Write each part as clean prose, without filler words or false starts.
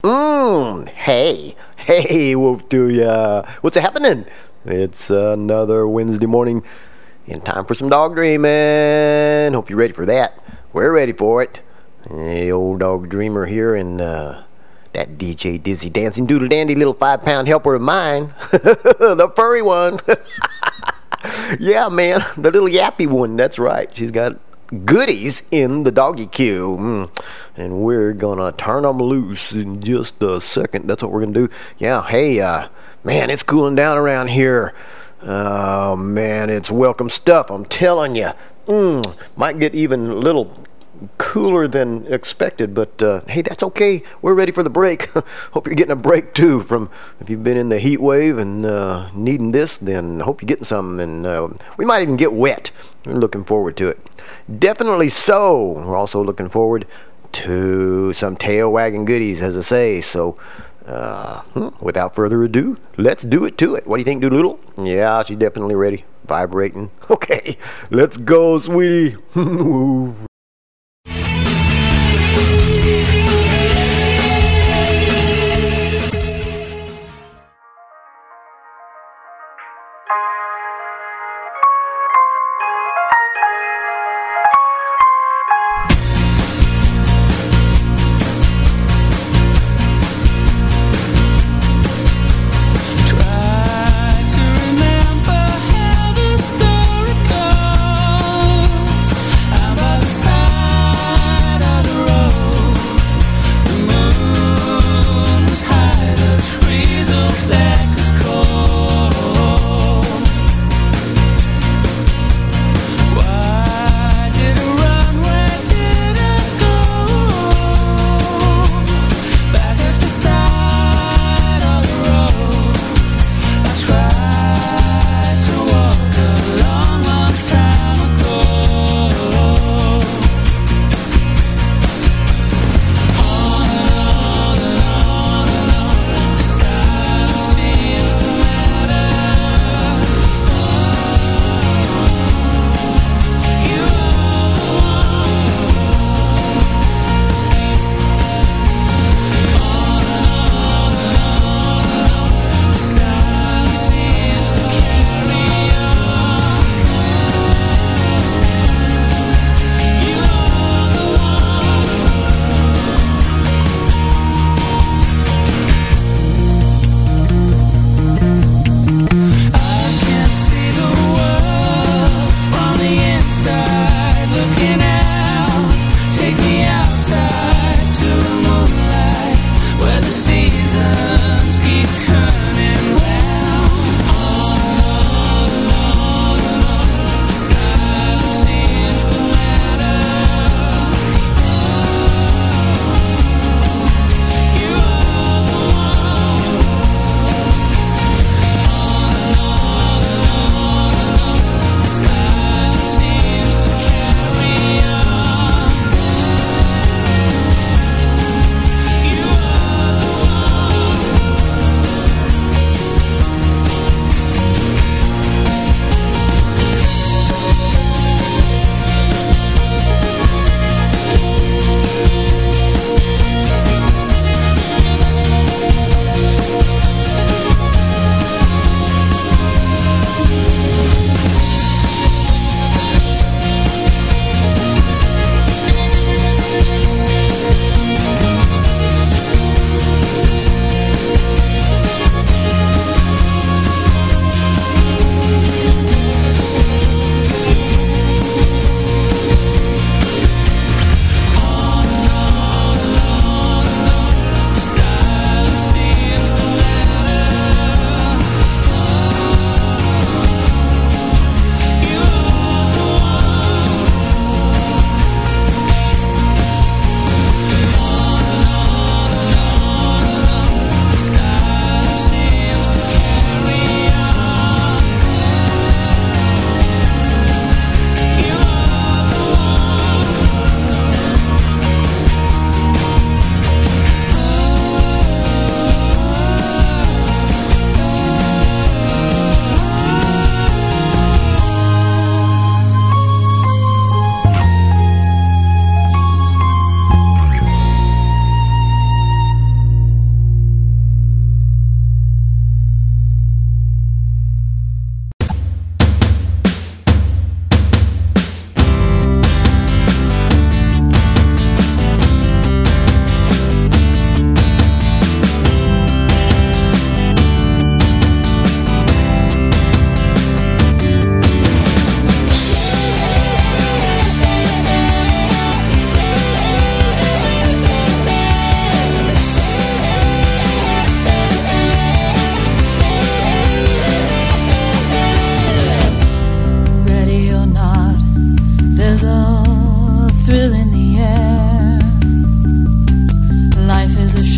Hey, Wolf to ya. What's happening? It's another Wednesday morning and time for some dog dreaming. Hope you're ready for that. We're ready for it. Hey, old dog dreamer here, and that DJ Dizzy dancing doodle dandy little 5-pound helper of mine, the furry one. Yeah, man, the little yappy one. That's right. She's got goodies in the doggy queue, and we're gonna turn them loose in just a second. That's what we're gonna do. Yeah, hey, man, it's cooling down around here. Oh man, it's welcome stuff, I'm telling you. Might get even a little cooler than expected, but hey, that's okay. We're ready for the break. Hope you're getting a break too from if you've been in the heat wave and needing this, then hope you're getting some, and we might even get wet. We're looking forward to it. Definitely so. We're also looking forward to some tail wagging goodies, as I say. So without further ado, let's do it to it. What do you think, Doodle? Yeah, she's definitely ready. Vibrating. Okay, let's go, sweetie. Move. By the side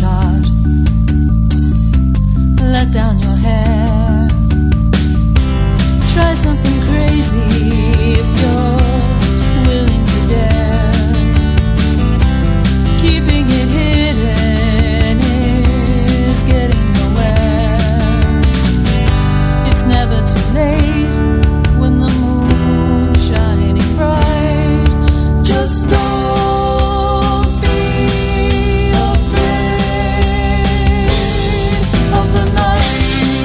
shot. Let down your hair. Try something crazy if you're willing to dare. Keeping it hidden is getting nowhere. It's never too late when the moon's shining bright. Just don't be afraid of the night.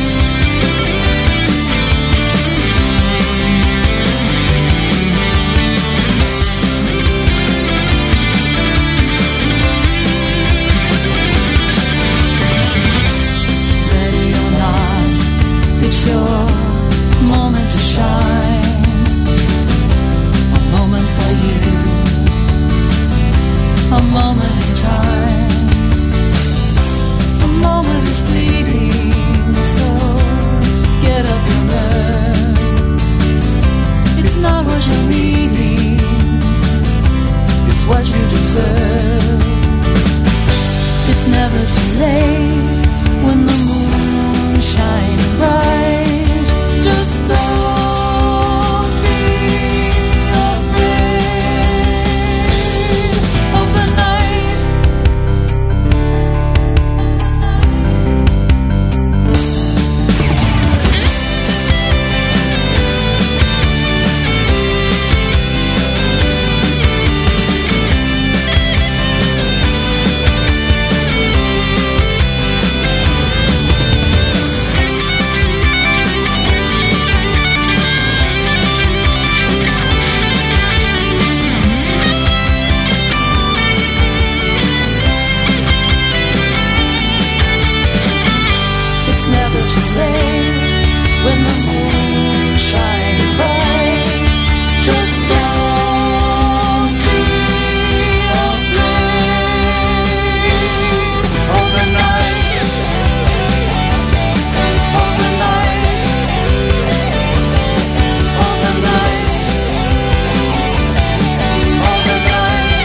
Ready or not, it's your moment to shine. A moment for you, a moment in time. A moment is fleeting, so get up and run. It's not what you're needing, it's what you deserve. It's never too late when the moon's shining bright. Just don't be afraid of the night. It's never too late when the moon's shining bright. Just don't be afraid of the night. Of the night. Of the night. Of the night.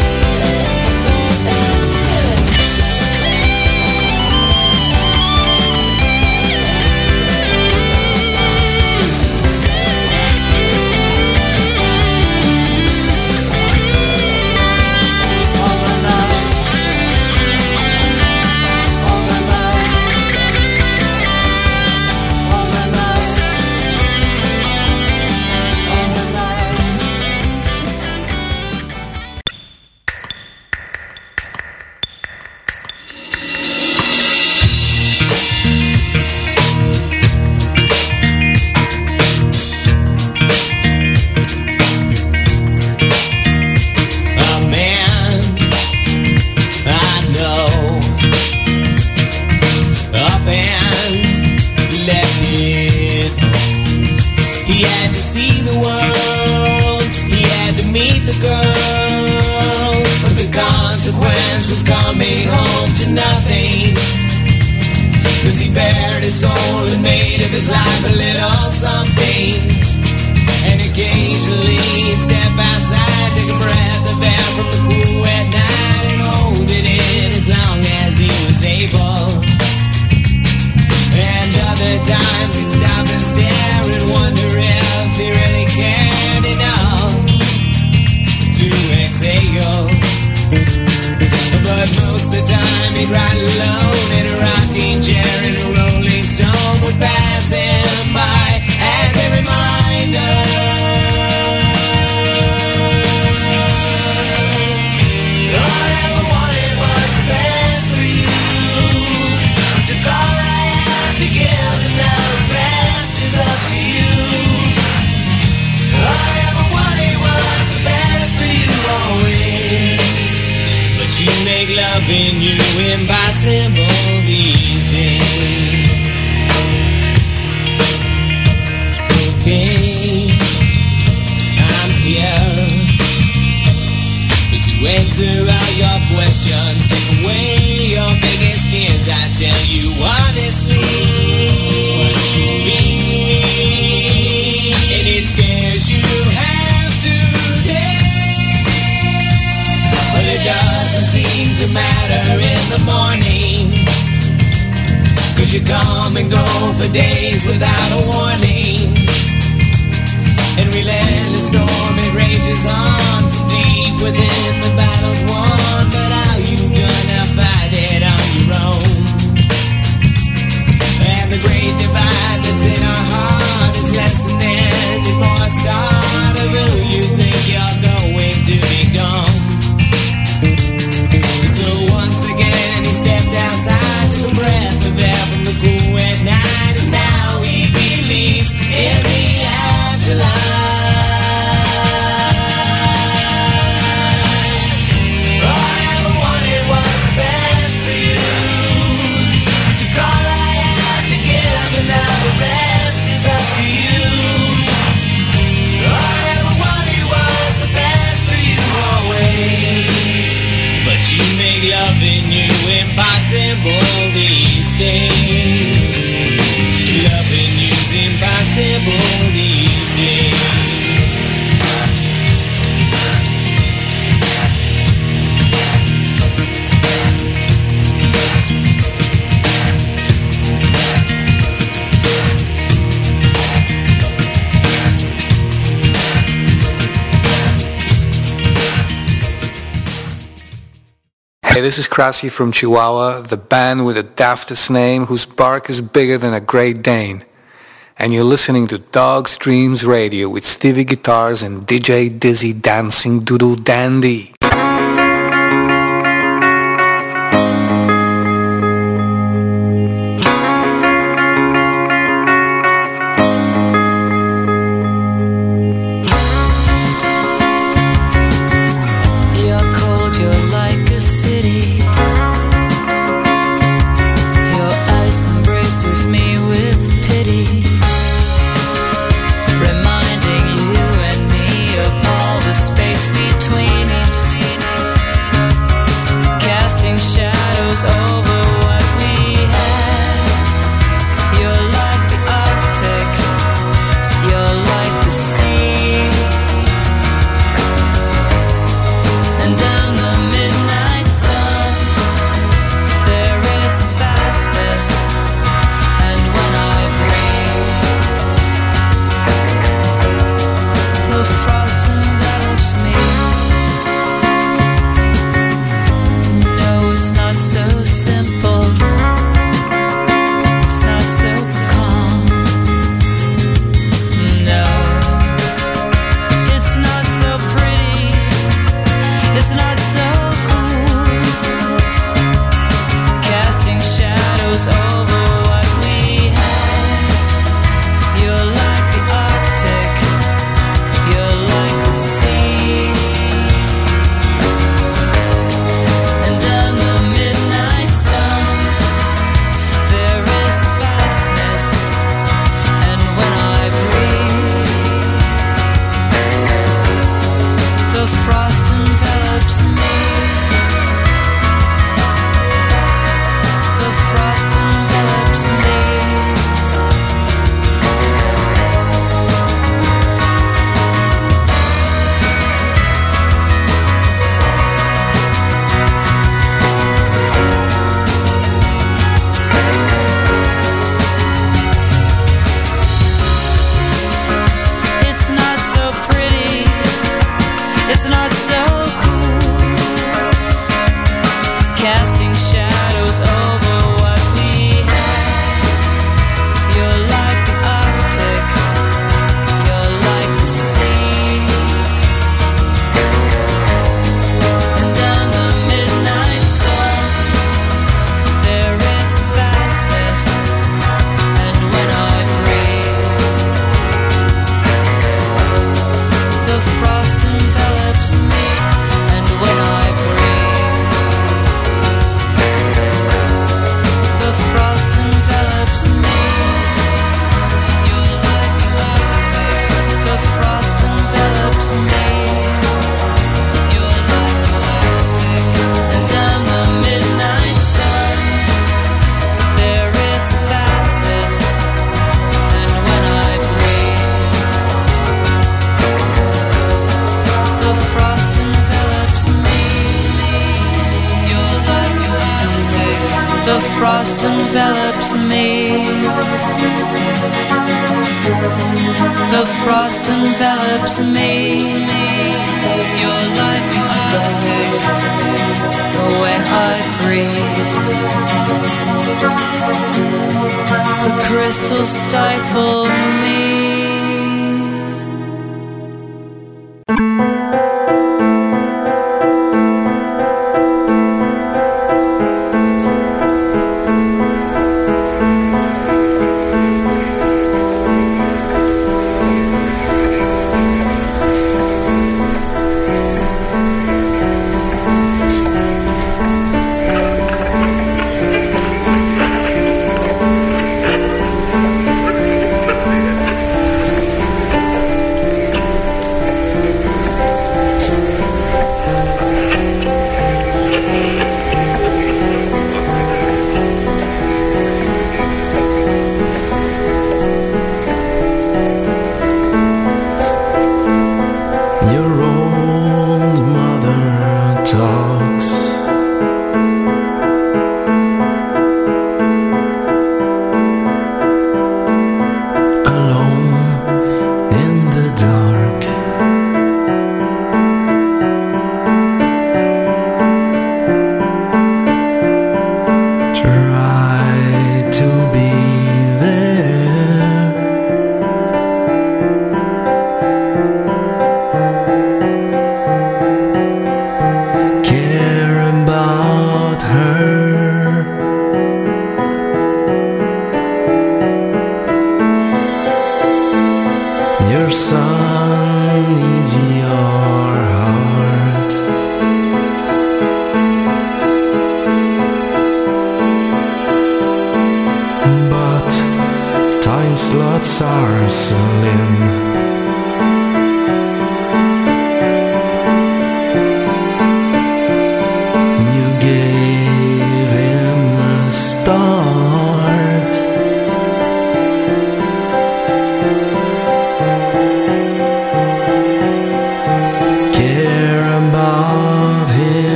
A man I know up and left his home. He had to see the world, he had to meet the girl, but the consequence was coming home to nothing. 'Cause he bared his soul and made of his life a little something. And occasionally he'd step outside, take a breath of air from the cool wet night, and hold it in as long as he was able. And other times he'd stop and stare and wonder if he really cared enough to exhale. But most of the time he'd ride alone in a rocking chair, and a rolling stone would pass him by as a reminder. All I ever wanted was the best for you. I took all I had to give, and now the rest is up to you. All I ever wanted was the best for you always. But you make loving you impossible these days. Okay, I'm here to answer all your questions, take away your biggest fears. I tell you honestly what you mean to me, and it scares you half to death, but it doesn't seem to matter in the morning. 'Cause you come and go for days without a warning. And relentless storm, it rages on from deep within the battle's won. But how you gonna fight it on your own? And the great divide that's in our heart is lessening before I start of who you think you're going to become. So once again he stepped outside, took a breath of air from the cool wet night, and now he believes in the afterlife. All I ever wanted was the best for you. I took all I had to give, and now the rest is up to you. All I ever wanted was the best for you always. But you make loving you impossible these days. Loving you's impossible these days. Hey, this is Krasi from Chihuahua, the band with the daftest name whose bark is bigger than a Great Dane. And you're listening to Dog's Dreams Radio with Stevie Guitars and DJ Dizzy Dancing Doodle Dandy. You're cold, you're like a city. Your ice embraces me with pity, reminding you and me of all the space between us, casting shadows over what we had. You're like the Arctic, you're like the sea, and down the midnight sun there is this vastness, and when I breathe, the frost envelops me. No, it's not so simple, it's not so calm. No, it's not so pretty, it's not so cool, casting shadows over what we had. You're like the Arctic, you're like the sea, and down the midnight sun there is this vastness, and when I breathe, the frost envelops me. The frost envelops me. It's not so pretty, it's not so cool, casting shadows over what we had. You're like the Arctic, you're like the sea, and down the midnight sun there is this vastness, and when I breathe, the frost envelops me, and when I breathe, The frost envelops me. The frost envelops me. You're like the Arctic when I breathe. The crystals stifle me.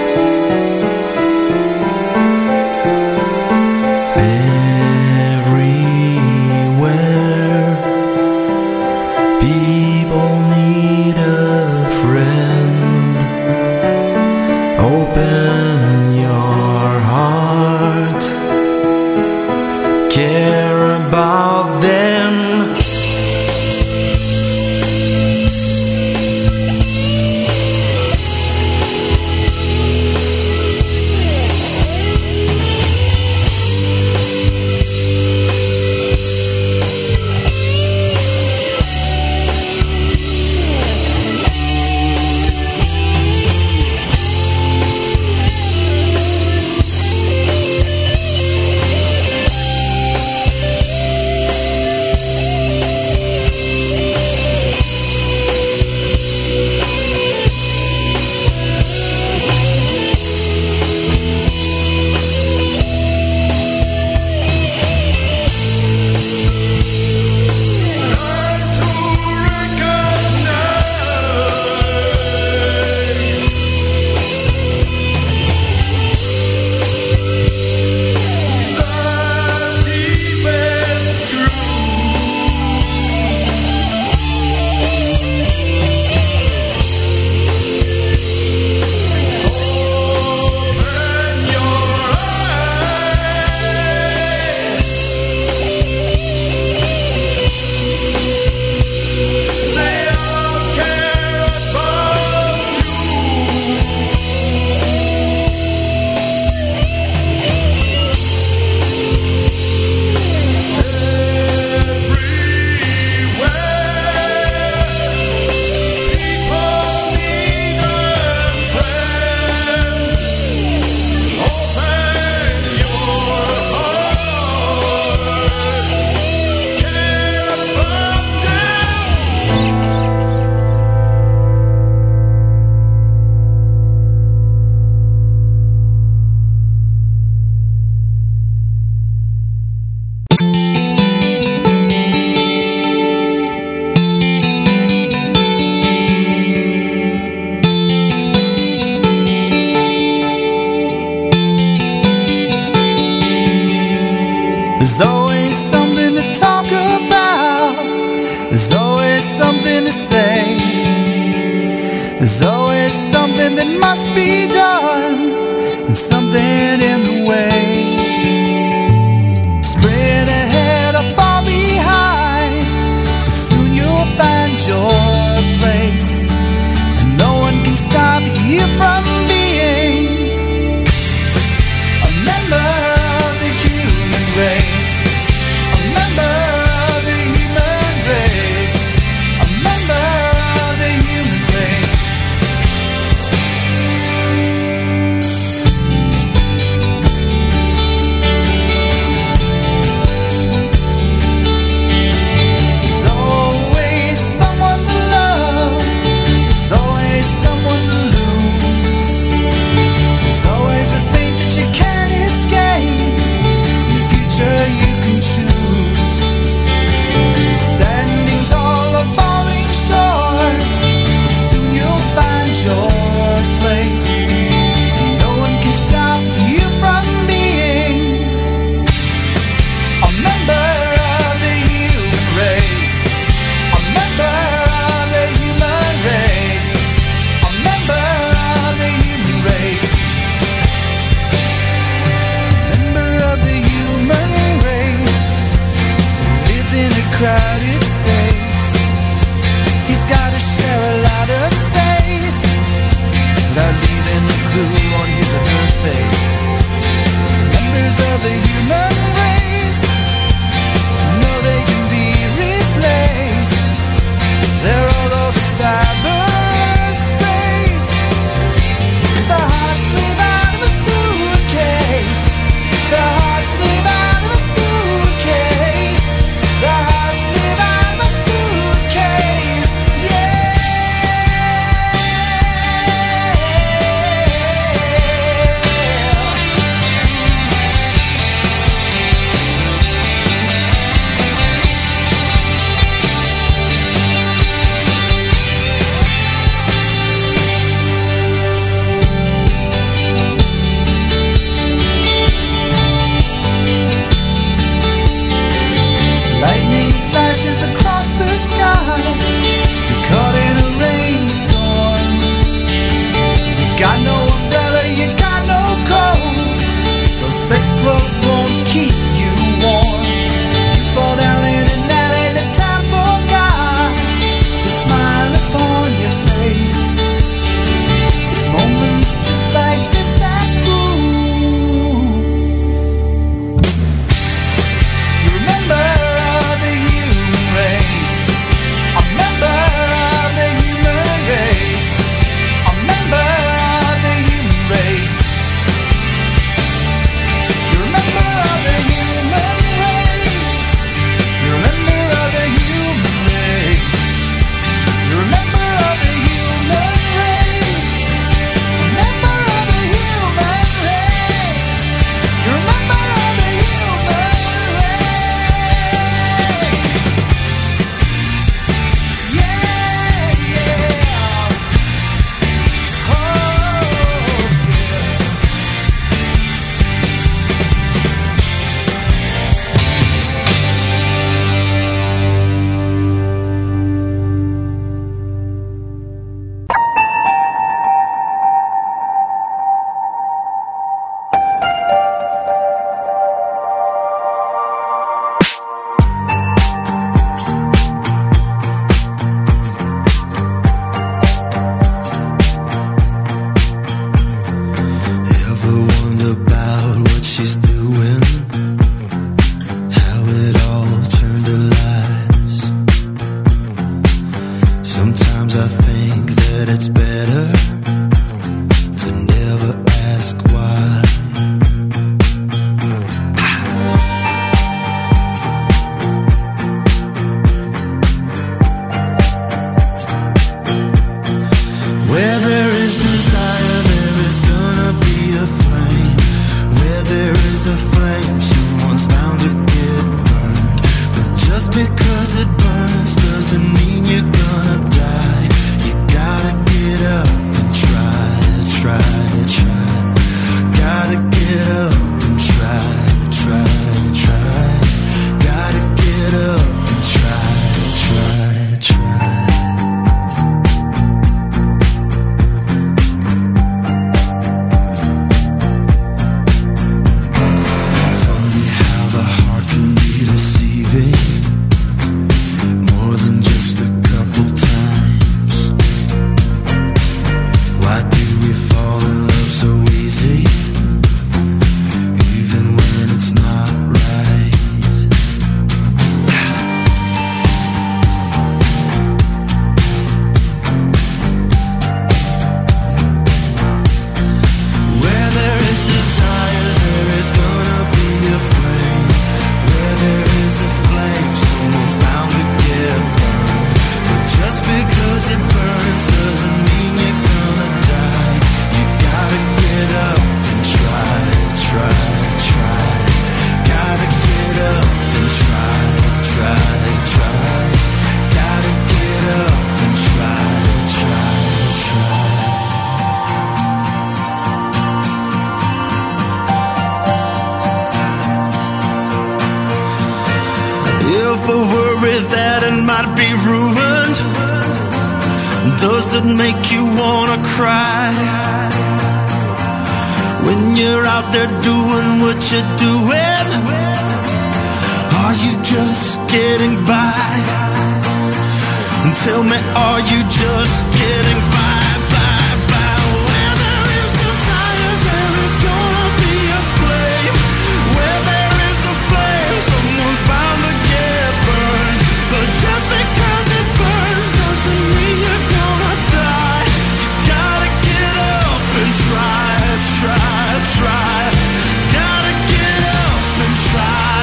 Every There's always something to talk about. There's always something to say. There's always something that must be done, and something in the way. Spread ahead or fall behind, but soon you'll find your place, and no one can stop you from being a member of the human race. A member of the human race. A member of the human race. ever worry that it might be ruined? Does it make you wanna cry? When you're out there doing what you're doing, are you just getting by? Tell me, are you just getting by? Where there is desire, there is gonna be a flame. Where there is a flame, someone's bound to get burned. But just because it burns doesn't mean you're gonna die. You gotta get up and try. Gotta get up and try.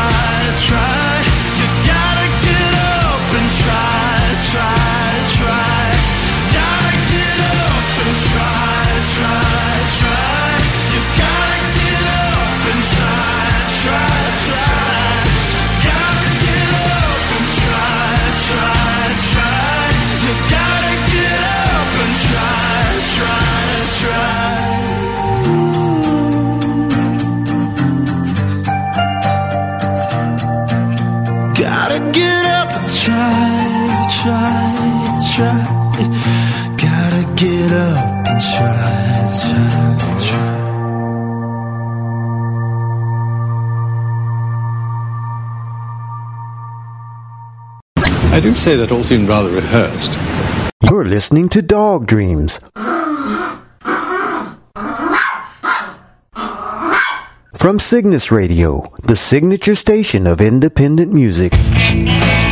You gotta get up and try. Gotta get up and try. You gotta get up and try. Gotta get up and try. You gotta get up and try. Gotta get up and try. Gotta get up and try. I do say that all seemed rather rehearsed. You're listening to Dog Dreams. From Cygnus Radio, the signature station of independent music.